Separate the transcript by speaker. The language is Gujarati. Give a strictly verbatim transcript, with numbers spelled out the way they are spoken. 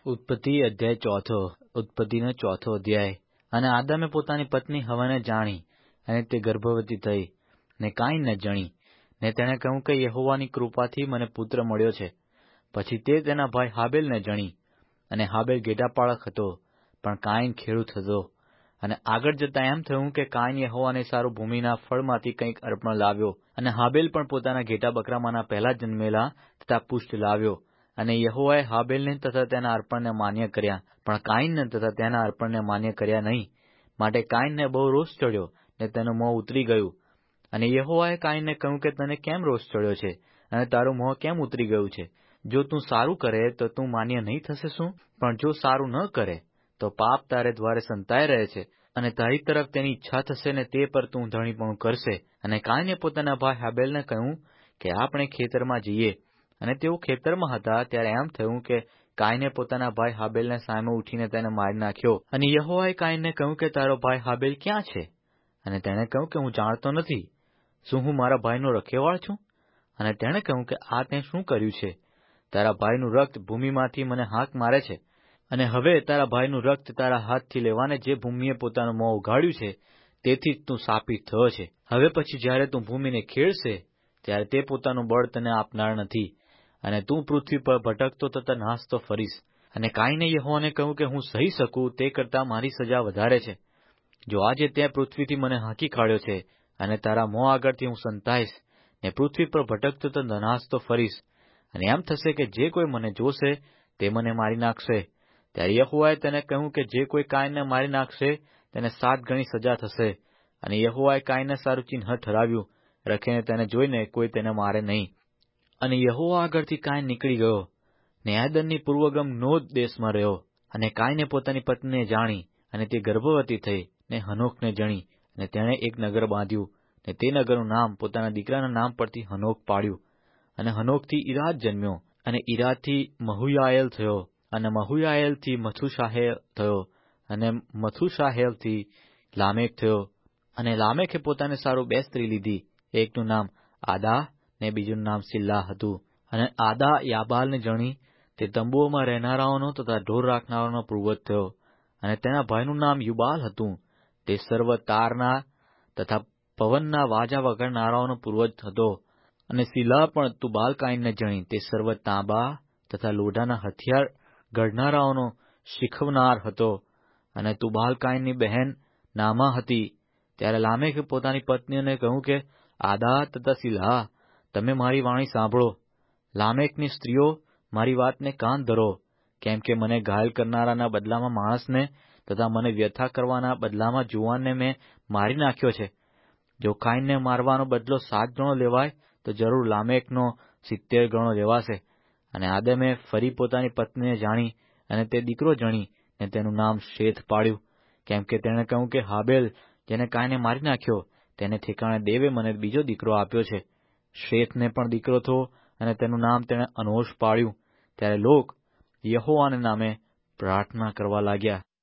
Speaker 1: ઉત્પત્તિ અધ્યાય ચોથો ઉત્પત્તિનો ચોથો અધ્યાય. અને આદમે પોતાની પત્ની હવાને જાણી, અને તે ગર્ભવતી થઈ, ને કાઈનને જણી, ને તેણે કહ્યું કે યહોવાની કૃપાથી મને પુત્ર મળ્યો છે. પછી તે તેના ભાઈ હાબેલને જણી, અને હાબેલ ઘેટાપાળક હતો, પણ કાઈન ખેડૂત હતો. અને આગળ જતાં એમ થયું કે કાઈન યહોવાને સારું ભૂમિના ફળમાંથી કંઈક અર્પણ લાવ્યો, અને હાબેલ પણ પોતાના ઘેટા બકરામાંના પહેલા જન્મેલા તથા પુષ્ટ લાવ્યો. અને યહોવાએ હાબેલને તથા તેના અર્પણને માન્ય કર્યા, પણ કાઈનને તથા તેના અર્પણને માન્ય કર્યા નહીં. માટે કાઈનને બહુ રોષ ચડ્યો, ને તેનું મોં ઉતરી ગયું. અને યહોવાએ કાઈનને કહ્યું કે તને કેમ રોષ ચડ્યો છે, અને તારું મોં કેમ ઉતરી ગયું છે? જો તું સારું કરે તો તું માન્ય નહીં થશે શું? પણ જો સારું ન કરે તો પાપ તારે દ્વારે સંતાઈ રહે છે, અને તારી તરફ તેની ઈચ્છા થશે, ને તે પર તું ધણીપણું કરશે. અને કાઈને પોતાના ભાઈ હાબેલને કહ્યું કે આપણે ખેતરમાં જઈએ. અને તેઓ ખેતરમાં હતા ત્યારે એમ થયું કે કાઈને પોતાના ભાઈ હાબેલને સામે ઉઠીને તેને મારી નાખ્યો. અને યહોવાએ કાઈનને કહ્યું કે તારો ભાઈ હાબેલ ક્યાં છે? અને તેણે કહ્યું કે હું જાણતો નથી. શું હું મારા ભાઈનો રખેવાળ છું? અને તેણે કહ્યું કે આ તે શું કર્યું છે? તારા ભાઈનું રક્ત ભૂમિમાંથી મને હાંક મારે છે. અને હવે તારા ભાઈનું રક્ત તારા હાથથી લેવાને જે ભૂમિએ પોતાનું મોં ઉઘાડ્યું છે, તેથી જ તું શાપિત થયો છે. હવે પછી જ્યારે તું ભૂમિને ખેડશે, ત્યારે તે પોતાનું બળ તને આપનાર નથી, અને તું પૃથ્વી પર ભટકતો તથા નાસતો ફરીશ. અને કાઈને યહોવાને કહ્યું કે હું સહી શકું તે કરતાં મારી સજા વધારે છે. જો આજે તે પૃથ્વીથી મને હાંકી કાઢ્યો છે, અને તારા મોં આગળથી હું સંતાઈશ, ને પૃથ્વી પર ભટકતો તથા નાસતો ફરીશ. અને એમ થશે કે જે કોઈ મને જોશે તે મને મારી નાખશે. ત્યારે યહોવાએ તેને કહ્યું કે જે કોઈ કાઈનને મારી નાખશે તેને સાત ગણી સજા થશે. અને યહોવાએ કાઈનને સારું ચિહ્ન ઠરાવ્યું, રખીને તેને જોઈને કોઈ તેને મારે નહીં. અને યહોવા આગળથી કાઈન નીકળી ગયો, ને એદનની પૂર્વગમ નોદ દેશમાં રહ્યો. અને કાઈને પોતાની પત્નીને જાણી, અને તે ગર્ભવતી થઈ, ને હનોકને જણી, અને તેણે એક નગર બાંધ્યું, ને તે નગરનું નામ પોતાના દીકરાના નામ પરથી હનોક પાડ્યું. અને હનોકથી ઈરાદ જન્મ્યો, અને ઈરાદથી મહુયાયેલ થયો, અને મહુયાયેલથી મથુશાહેલ થયો, અને મથુશાહેલથી લામેક થયો. અને લામેકે પોતાને સારું બે સ્ત્રી લીધી. એકનું નામ આદા, ને બીજું નામ સિલ્લા હતું. અને આદા યાબાલને જણી, તે તંબુઓમાં રહેનારાઓનો તથા ઢોર રાખનારાઓનો પૂર્વજ થયો. અને તેના ભાઈનું નામ યુબાલ હતું. તે સર્વ તારના તથા પવનના વાજા વગાડનારાઓનો પૂર્વજ હતો. અને સિલ્લા પણ તુબાલ કાઈનને જણી, તે સર્વ તાંબા તથા લોઢાના હથિયાર ઘડનારાઓનો શીખવનાર હતો. અને તુબાલ કાઈનની બહેન નામા હતી. ત્યારે લામેકે પોતાની પત્નીઓને કહ્યું કે આદા તથા સિલ્લા, તમે મારી વાણી સાંભળો. લામેકની સ્ત્રીઓ, મારી વાતને કાન ધરો, કેમ કે મને ઘાયલ કરનારાના બદલામાં માણસને તથા મને વ્યથા કરવાના બદલામાં જુવાનને મેં મારી નાખ્યો છે. જો કાઈનને મારવાનો બદલો સાત ગણો લેવાય, તો જરૂર લામેકનો સિત્તેર ગણો લેવાશે. અને આદમે ફરી પોતાની પત્નીને જાણી, અને તે દીકરો જણી, ને તેનું નામ શેથ પાડ્યું, કેમ કે તેણે કહ્યું કે હાબેલ, જેને કાઈને મારી નાખ્યો, તેને ઠેકાણે દેવે મને બીજો દીકરો આપ્યો છે. શેથને પણ દીકરો થયો, અને તેનું નામ તેણે અનોશ પાડ્યું. ત્યારે લોક યહોવાને નામે પ્રાર્થના કરવા લાગ્યા.